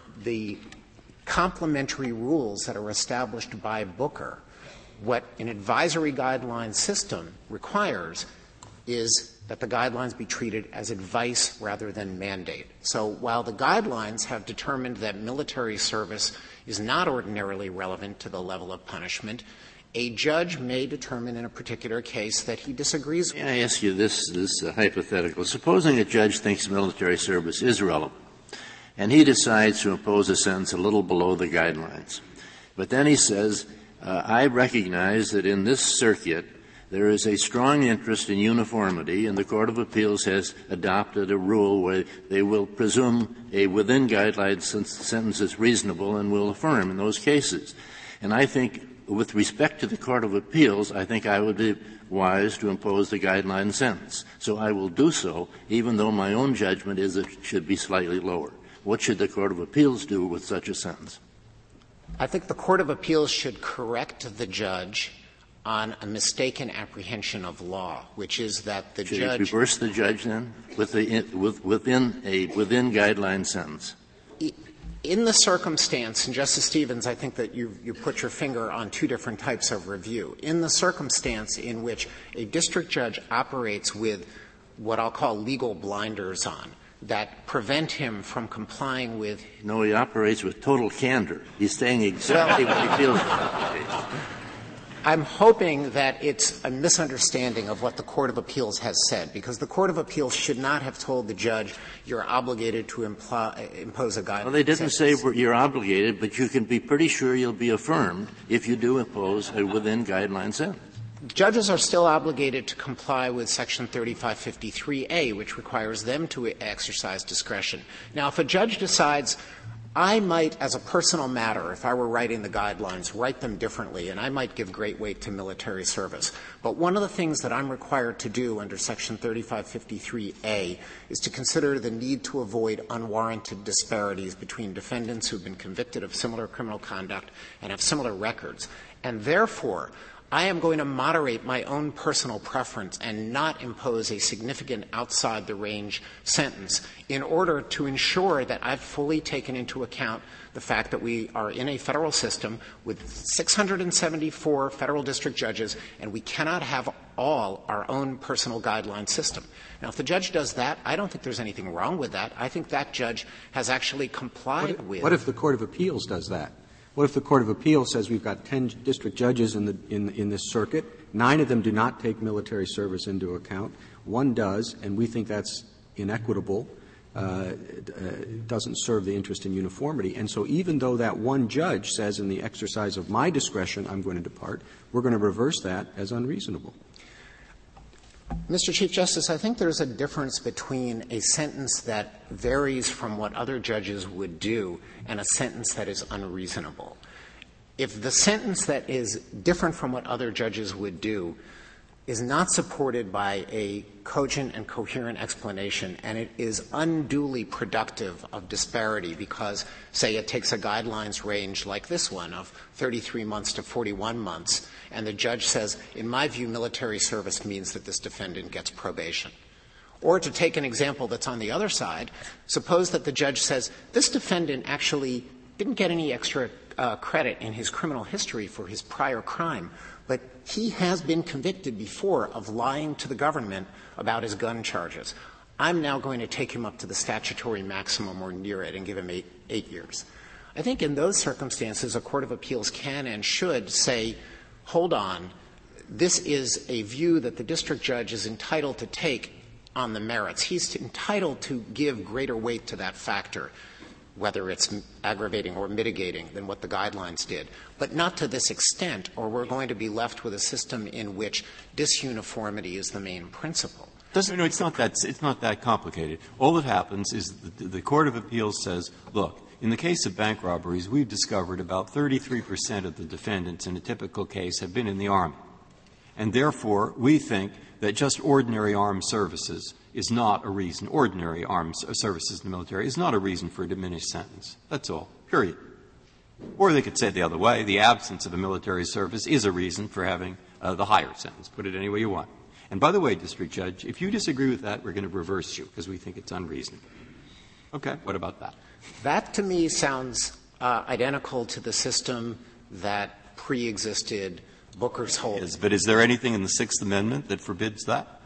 Speaker 10: complementary rules that are established by Booker, what an advisory guideline system requires is that the guidelines be treated as advice rather than mandate. So while the guidelines have determined that military service is not ordinarily relevant to the level of punishment, a judge may determine in a particular case that he disagrees with.
Speaker 9: May I ask you this hypothetical? Supposing a judge thinks military service is relevant, and he decides to impose a sentence a little below the guidelines. But then he says, I recognize that in this circuit there is a strong interest in uniformity, and the Court of Appeals has adopted a rule where they will presume a within-guidelines sentence is reasonable and will affirm in those cases. And I think, with respect to the Court of Appeals, I think I would be wise to impose the guideline sentence. So I will do so, even though my own judgment is it should be slightly lower. What should the Court of Appeals do with such a sentence?
Speaker 10: I think the Court of Appeals should correct the judge on a mistaken apprehension of law, which is that the
Speaker 9: Should
Speaker 10: judge —
Speaker 9: it reverse the judge then within a within-guideline sentence?
Speaker 10: In the circumstance, and Justice Stevens, I think that you put your finger on two different types of review. In the circumstance in which a district judge operates with what I'll call legal blinders on, that prevent him from complying with —
Speaker 9: No, he operates with total candor. He's saying exactly what he feels.
Speaker 10: I'm hoping that it's a misunderstanding of what the Court of Appeals has said, because the Court of Appeals should not have told the judge you're obligated to impose a guideline.
Speaker 9: Well, they didn't say you're obligated, but you can be pretty sure you'll be affirmed if you do impose a within-guideline sentence.
Speaker 10: Judges are still obligated to comply with Section 3553A, which requires them to exercise discretion. Now, if a judge decides, I might, as a personal matter, if I were writing the guidelines, write them differently, and I might give great weight to military service. But one of the things that I'm required to do under Section 3553A is to consider the need to avoid unwarranted disparities between defendants who have been convicted of similar criminal conduct and have similar records. And therefore, I am going to moderate my own personal preference and not impose a significant outside-the-range sentence in order to ensure that I've fully taken into account the fact that we are in a federal system with 674 federal district judges, and we cannot have all our own personal guideline system. Now, if the judge does that, I don't think there's anything wrong with that. I think that judge has actually complied with —
Speaker 1: What if the Court of Appeals does that? What if the Court of Appeals says we've got 10 district judges in this circuit, 9 of them do not take military service into account, 1 does, and we think that's inequitable, doesn't serve the interest in uniformity. And so even though that one judge says in the exercise of my discretion I'm going to depart, we're going to reverse that as unreasonable.
Speaker 10: Mr. Chief Justice, I think there's a difference between a sentence that varies from what other judges would do and a sentence that is unreasonable. If the sentence that is different from what other judges would do is not supported by a cogent and coherent explanation, and it is unduly productive of disparity because, say, it takes a guidelines range like this one of 33 months to 41 months, and the judge says, in my view, military service means that this defendant gets probation. Or to take an example that's on the other side, suppose that the judge says, this defendant actually didn't get any extra credit in his criminal history for his prior crime, but he has been convicted before of lying to the government about his gun charges. I'm now going to take him up to the statutory maximum or near it and give him 8 years. I think in those circumstances, a court of appeals can and should say, hold on, this is a view that the district judge is entitled to take on the merits. He's entitled to give greater weight to that factor, whether it's aggravating or mitigating than what the guidelines did, but not to this extent, or we're going to be left with a system in which disuniformity is the main principle.
Speaker 4: No, it's not that complicated. All that happens is the Court of Appeals says, look, in the case of bank robberies, we've discovered about 33% of the defendants in a typical case have been in the Army. And therefore, we think that just ordinary armed services is not a reason, ordinary armed services in the military is not a reason for a diminished sentence. That's all, period. Or they could say it the other way, the absence of a military service is a reason for having the higher sentence. Put it any way you want. And by the way, District Judge, if you disagree with that, we're going to reverse you because we think it's unreasonable. Okay, what about that?
Speaker 10: That, to me, sounds identical to the system that pre-existed Booker's hold.
Speaker 4: But is there anything in the Sixth Amendment that forbids that?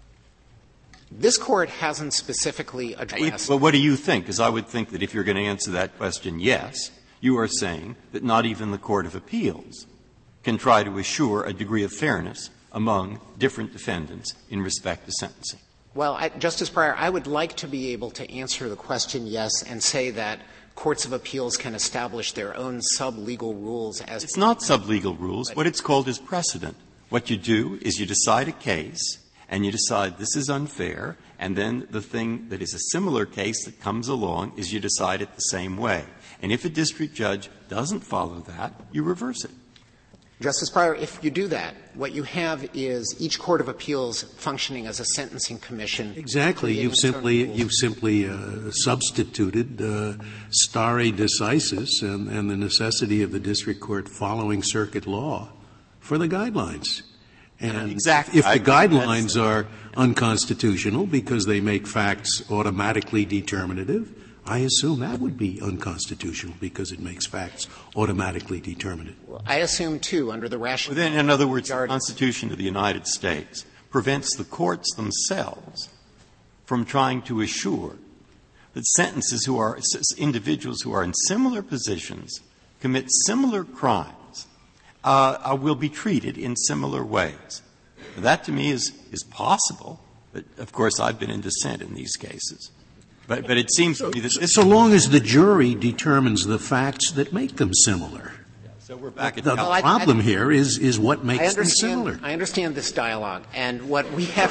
Speaker 10: This Court hasn't specifically addressed.
Speaker 4: Well, what do you think? Because I would think that if you're going to answer that question, yes, you are saying that not even the Court of Appeals can try to assure a degree of fairness among different defendants in respect to sentencing.
Speaker 10: Well, Justice Breyer, I would like to be able to answer the question yes and say that courts of appeals can establish their own sub-legal rules as
Speaker 4: it's not sub-legal rules. What it's called is precedent. What you do is you decide a case, and you decide this is unfair, and then the thing that is a similar case that comes along is you decide it the same way. And if a district judge doesn't follow that, you reverse it.
Speaker 10: Justice Breyer, if you do that, what you have is each court of appeals functioning as a sentencing commission.
Speaker 6: Exactly. You've simply substituted stare decisis and the necessity of the district court following circuit law for the guidelines. And
Speaker 4: exactly.
Speaker 6: If the guidelines are unconstitutional because they make facts automatically determinative, I assume that would be unconstitutional because it makes facts automatically determinative.
Speaker 10: Well, I assume, too, under the rational.
Speaker 4: Well, then, in other words, the Constitution of the United States prevents the courts themselves from trying to assure that sentences who are individuals who are in similar positions commit similar crimes will be treated in similar ways. That, to me, is possible. But, of course, I've been in dissent in these cases. But it seems to me that
Speaker 6: so long as the jury determines the facts that make them similar.
Speaker 4: So we're back at
Speaker 6: the problem here is what makes them similar.
Speaker 10: I understand this dialogue, and what we have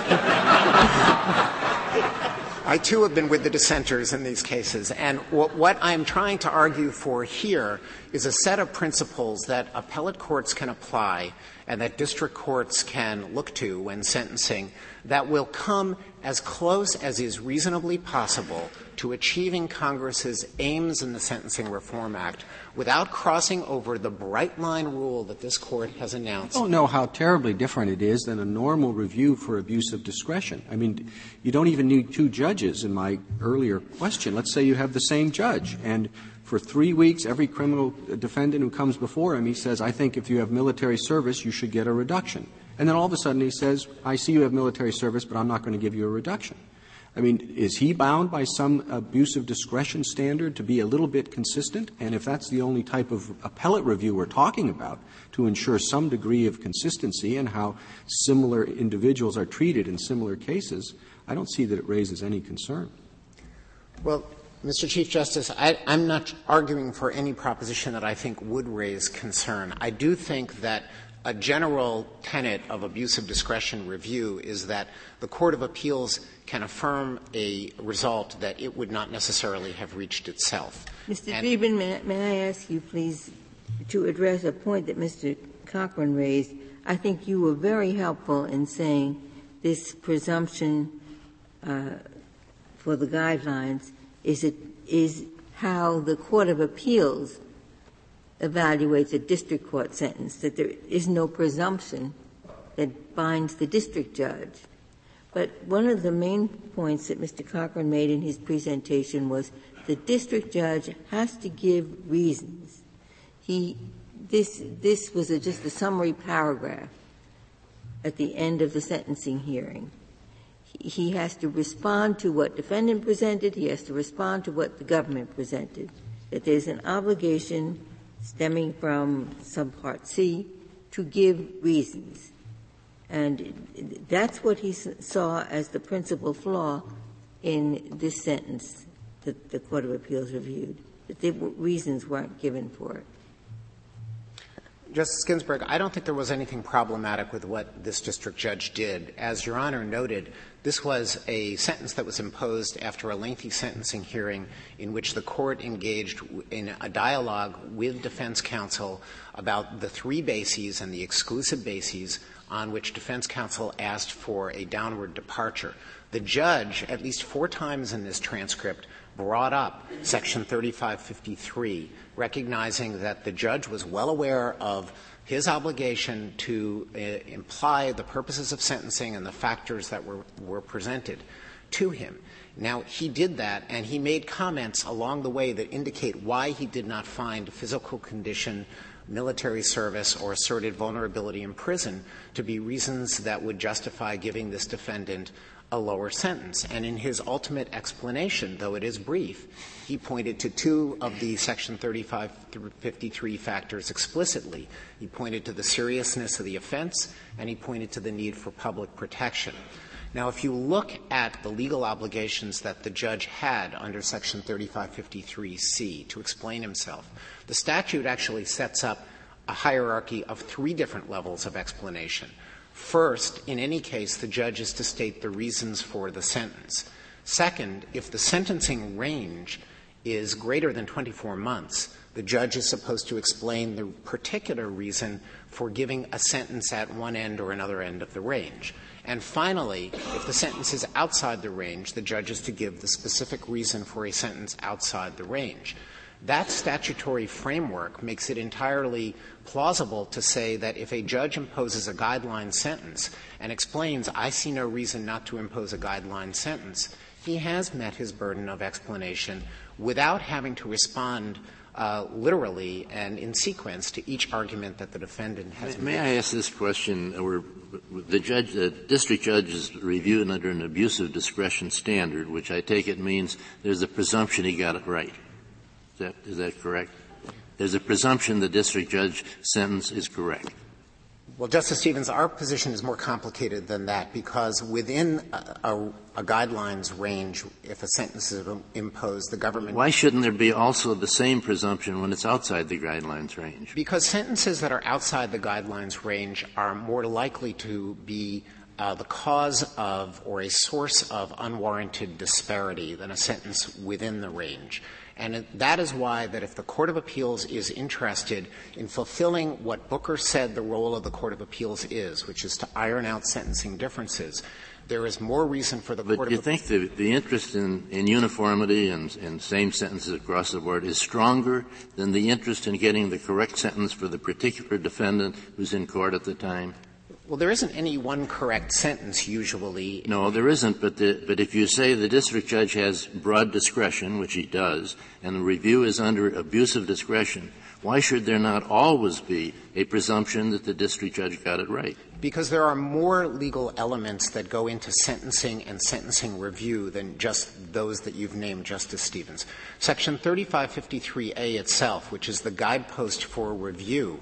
Speaker 10: I, too, have been with the dissenters in these cases, and what I'm trying to argue for here is a set of principles that appellate courts can apply and that district courts can look to when sentencing that will come as close as is reasonably possible to achieving Congress's aims in the Sentencing Reform Act without crossing over the bright-line rule that this Court has announced.
Speaker 1: I don't know how terribly different it is than a normal review for abuse of discretion. I mean, you don't even need two judges in my earlier question. Let's say you have the same judge, and for 3 weeks, every criminal defendant who comes before him, he says, I think if you have military service, you should get a reduction. And then all of a sudden he says, I see you have military service, but I'm not going to give you a reduction. I mean, is he bound by some abuse of discretion standard to be a little bit consistent? And if that's the only type of appellate review we're talking about, to ensure some degree of consistency in how similar individuals are treated in similar cases, I don't see that it raises any concern.
Speaker 10: Well, Mr. Chief Justice, I'm not arguing for any proposition that I think would raise concern. I do think that a general tenet of abuse of discretion review is that the Court of Appeals can affirm a result that it would not necessarily have reached itself.
Speaker 3: Mr. Dreeben, may I ask you, please, to address a point that Mr. Cochran raised? I think you were very helpful in saying this presumption for the guidelines is how the Court of Appeals evaluates a district court sentence, that there is no presumption that binds the district judge. But one of the main points that Mr. Cochran made in his presentation was the district judge has to give reasons. This was just a summary paragraph at the end of the sentencing hearing. He has to respond to what defendant presented. He has to respond to what the government presented. That there's an obligation stemming from subpart C to give reasons. And that's what he saw as the principal flaw in this sentence that the Court of Appeals reviewed, that the reasons weren't given for it.
Speaker 10: Justice Ginsburg, I don't think there was anything problematic with what this district judge did. As Your Honor noted, this was a sentence that was imposed after a lengthy sentencing hearing in which the Court engaged in a dialogue with defense counsel about the three bases and the exclusive bases on which defense counsel asked for a downward departure. The judge, at least 4 times in this transcript, brought up Section 3553, recognizing that the judge was well aware of his obligation to imply the purposes of sentencing and the factors that were presented to him. Now, he did that, and he made comments along the way that indicate why he did not find physical condition, military service, or asserted vulnerability in prison to be reasons that would justify giving this defendant a lower sentence. And in his ultimate explanation, though it is brief, he pointed to 2 of the Section 3553 factors explicitly. He pointed to the seriousness of the offense, and he pointed to the need for public protection. Now, if you look at the legal obligations that the judge had under Section 3553C to explain himself, the statute actually sets up a hierarchy of 3 different levels of explanation. First, in any case, the judge is to state the reasons for the sentence. Second, if the sentencing range is greater than 24 months, the judge is supposed to explain the particular reason for giving a sentence at one end or another end of the range. And finally, if the sentence is outside the range, the judge is to give the specific reason for a sentence outside the range. That statutory framework makes it entirely plausible to say that if a judge imposes a guideline sentence and explains, I see no reason not to impose a guideline sentence, he has met his burden of explanation without having to respond literally and in sequence to each argument that the defendant has made.
Speaker 9: May I ask this question? The district judge is reviewed under an abuse of discretion standard, which I take it means there's a presumption he got it right. Is that correct? There's a presumption the district judge sentence is correct.
Speaker 10: Well, Justice Stevens, our position is more complicated than that because within a guidelines range, if a sentence is imposed, the government —
Speaker 9: Why shouldn't there be also the same presumption when it's outside the guidelines range?
Speaker 10: Because sentences that are outside the guidelines range are more likely to be the cause of or a source of unwarranted disparity than a sentence within the range. And that is why that if the Court of Appeals is interested in fulfilling what Booker said the role of the Court of Appeals is, which is to iron out sentencing differences, there is more reason for the Court of Appeals.
Speaker 9: But do you think the interest in uniformity and same sentences across the board is stronger than the interest in getting the correct sentence for the particular defendant who's in court at the time?
Speaker 10: Well, there isn't any one correct sentence usually.
Speaker 9: No, there isn't, but if you say the district judge has broad discretion, which he does, and the review is under abuse of discretion, why should there not always be a presumption that the district judge got it right?
Speaker 10: Because there are more legal elements that go into sentencing and sentencing review than just those that you've named, Justice Stevens. Section 3553A itself, which is the guidepost for review,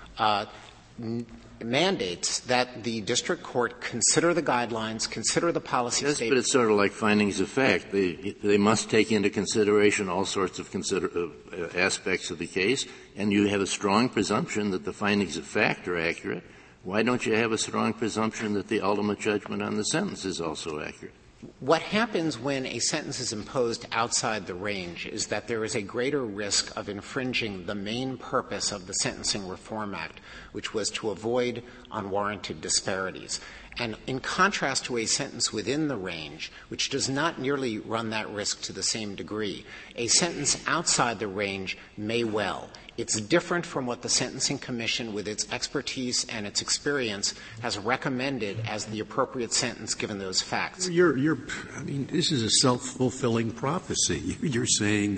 Speaker 10: mandates that the district court consider the guidelines, consider the policy statement.
Speaker 9: Yes, but it's sort of like findings of fact. They must take into consideration all sorts of aspects of the case, and you have a strong presumption that the findings of fact are accurate. Why don't you have a strong presumption that the ultimate judgment on the sentence is also accurate?
Speaker 10: What happens when a sentence is imposed outside the range is that there is a greater risk of infringing the main purpose of the Sentencing Reform Act, which was to avoid unwarranted disparities. And in contrast to a sentence within the range, which does not nearly run that risk to the same degree, a sentence outside the range may well. It's different from what the Sentencing Commission, with its expertise and its experience, has recommended as the appropriate sentence given those facts.
Speaker 6: I mean, this is a self-fulfilling prophecy. You're saying,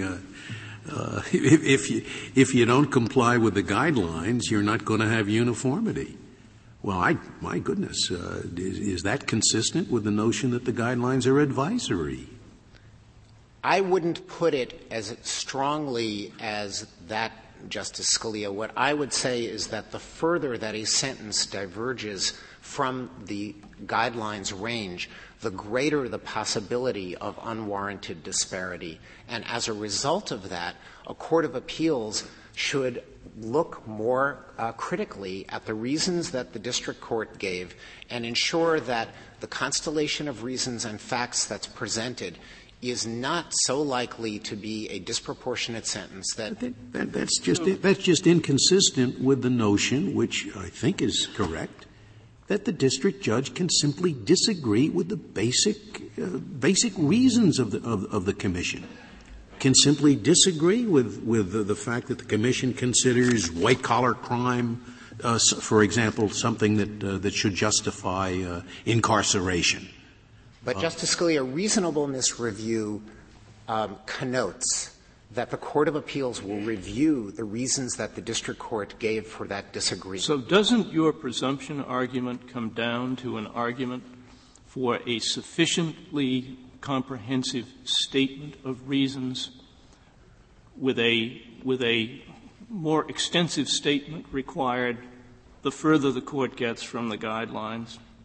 Speaker 6: if you don't comply with the guidelines, you're not going to have uniformity. Well, my goodness, is that consistent with the notion that the guidelines are advisory?
Speaker 10: I wouldn't put it as strongly as that, Justice Scalia. What I would say is that the further that a sentence diverges from the guidelines range, the greater the possibility of unwarranted disparity. And as a result of that, a court of appeals should look more critically at the reasons that the district court gave and ensure that the constellation of reasons and facts that's presented is not so likely to be a disproportionate sentence
Speaker 6: that's just inconsistent with the notion, which I think is correct, that the district judge can simply disagree with the basic reasons of the commission. Can simply disagree with the fact that the commission considers white-collar crime, for example, something that should justify incarceration.
Speaker 10: But, Justice Scalia, reasonableness review connotes that the Court of Appeals will review the reasons that the district court gave for that disagreement.
Speaker 7: So doesn't your presumption argument come down to an argument for a sufficiently comprehensive statement of reasons with a more extensive statement required the further the court gets from the guidelines?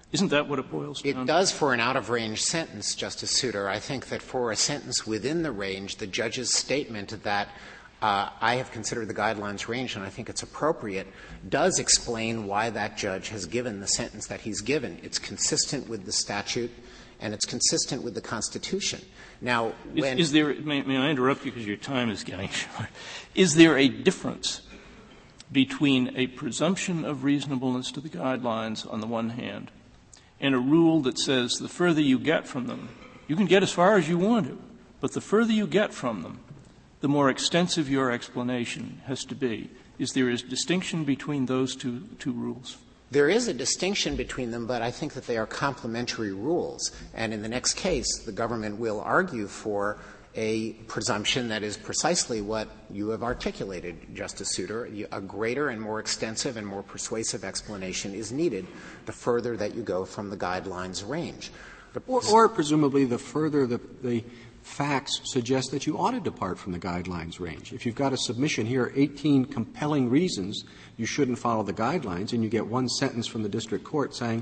Speaker 7: Isn't that what it boils down to?
Speaker 10: It does for an out-of-range sentence, Justice Souter. I think that for a sentence within the range, the judge's statement that I have considered the guidelines range and I think it's appropriate does explain why that judge has given the sentence that he's given. It's consistent with the statute and it's consistent with the Constitution. Now, when
Speaker 7: is there, may I interrupt you because your time is getting short? Is there a difference between a presumption of reasonableness to the guidelines on the one hand and a rule that says the further you get from them, you can get as far as you want to, but the further you get from them, the more extensive your explanation has to be? Is there a distinction between those two rules?
Speaker 10: There is a distinction between them, but I think that they are complementary rules. And in the next case, the government will argue for a presumption that is precisely what you have articulated, Justice Souter. A greater and more extensive and more persuasive explanation is needed the further that you go from the guidelines range.
Speaker 1: Or presumably the further the facts suggest that you ought to depart from the guidelines range. If you've got a submission here, 18 compelling reasons you shouldn't follow the guidelines, and you get one sentence from the district court saying,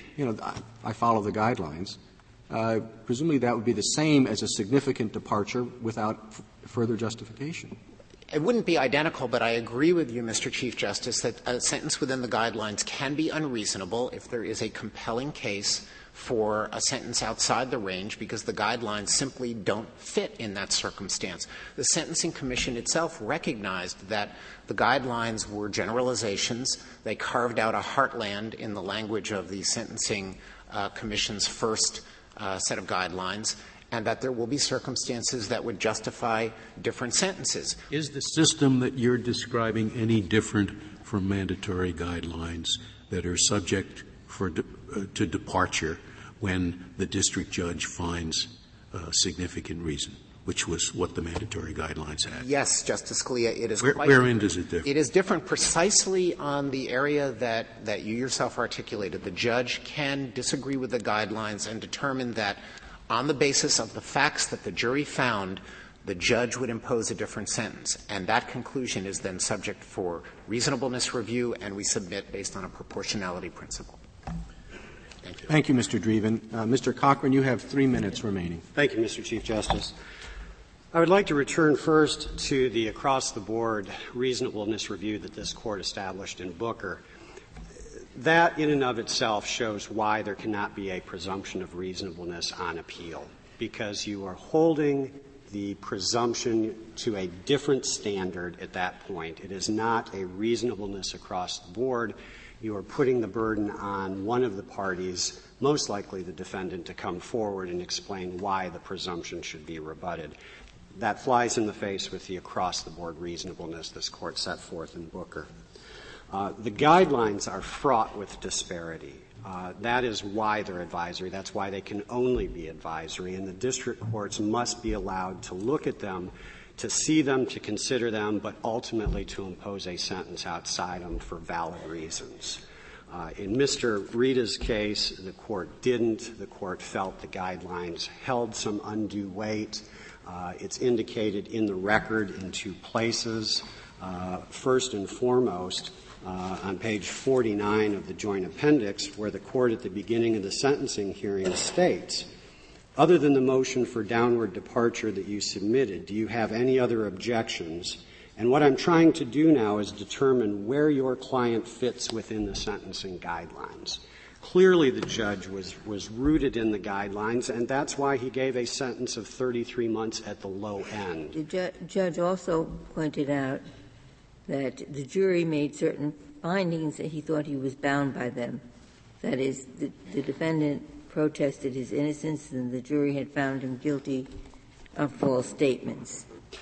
Speaker 1: I follow the guidelines, presumably that would be the same as a significant departure without further justification.
Speaker 10: It wouldn't be identical, but I agree with you, Mr. Chief Justice, that a sentence within the guidelines can be unreasonable if there is a compelling case for a sentence outside the range because the guidelines simply don't fit in that circumstance. The Sentencing Commission itself recognized that the guidelines were generalizations. They carved out a heartland in the language of the Sentencing Commission's first set of guidelines, and that there will be circumstances that would justify different sentences.
Speaker 6: Is the system that you're describing any different from mandatory guidelines that are subject to departure when the district judge finds a significant reason, which was what the mandatory guidelines had?
Speaker 10: Yes, Justice Scalia, it is
Speaker 6: wherein does it differ?
Speaker 10: It is different precisely on the area that you yourself articulated. The judge can disagree with the guidelines and determine that on the basis of the facts that the jury found, the judge would impose a different sentence. And that conclusion is then subject for reasonableness review, and we submit based on a proportionality principle. Thank you.
Speaker 1: Thank you, Mr. Dreeben. Mr. Cochran, you have 3 minutes remaining.
Speaker 2: Thank you, Mr. Chief Justice. I would like to return first to the across-the-board reasonableness review that this Court established in Booker. That in and of itself shows why there cannot be a presumption of reasonableness on appeal, because you are holding the presumption to a different standard at that point. It is not a reasonableness across the board. You are putting the burden on one of the parties, most likely the defendant, to come forward and explain why the presumption should be rebutted. That flies in the face with the across-the-board reasonableness this Court set forth in Booker. The guidelines are fraught with disparity. That is why they're advisory. That's why they can only be advisory, and the district courts must be allowed to look at them, to see them, to consider them, but ultimately to impose a sentence outside them for valid reasons. In Mr. Rita's case, the Court didn't. The Court felt the guidelines held some undue weight. It's indicated in the record in 2 places. First and foremost, on page 49 of the Joint Appendix, where the Court at the beginning of the sentencing hearing states, other than the motion for downward departure that you submitted, do you have any other objections? And what I'm trying to do now is determine where your client fits within the sentencing guidelines. Clearly the judge was rooted in the guidelines, and that's why he gave a sentence of 33 months at the low end.
Speaker 3: The judge also pointed out that the jury made certain findings that he thought he was bound by them. That is, the defendant protested his innocence and the jury had found him guilty of false statements.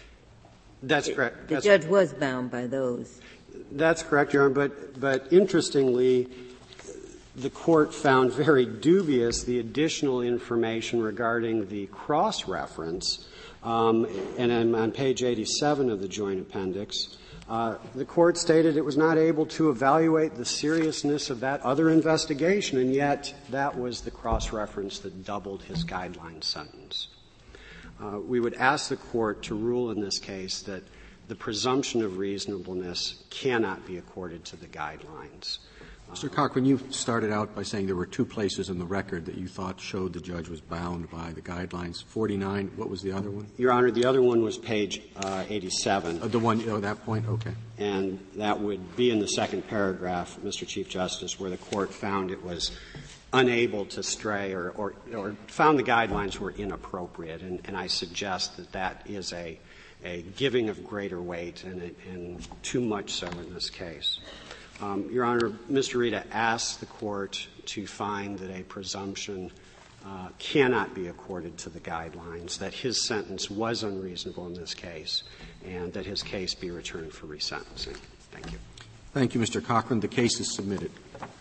Speaker 2: That's correct.
Speaker 3: The judge was bound by those.
Speaker 2: That's correct, Your Honor, but interestingly, the Court found very dubious the additional information regarding the cross-reference, and on page 87 of the Joint Appendix, the Court stated it was not able to evaluate the seriousness of that other investigation, and yet that was the cross-reference that doubled his guideline sentence. We would ask the Court to rule in this case that the presumption of reasonableness cannot be accorded to the guidelines.
Speaker 1: Mr. Cochran, you started out by saying there were two places in the record that you thought showed the judge was bound by the guidelines. 49, what was the other one?
Speaker 2: Your Honor, the other one was page 87.
Speaker 1: The one, that point? Okay.
Speaker 2: And that would be in the second paragraph, Mr. Chief Justice, where the Court found it was unable to stray or found the guidelines were inappropriate. And I suggest that that is a giving of greater weight and too much so in this case. Your Honor, Mr. Rita asked the Court to find that a presumption cannot be accorded to the guidelines, that his sentence was unreasonable in this case, and that his case be returned for resentencing. Thank you.
Speaker 1: Thank you, Mr. Cochran. The case is submitted.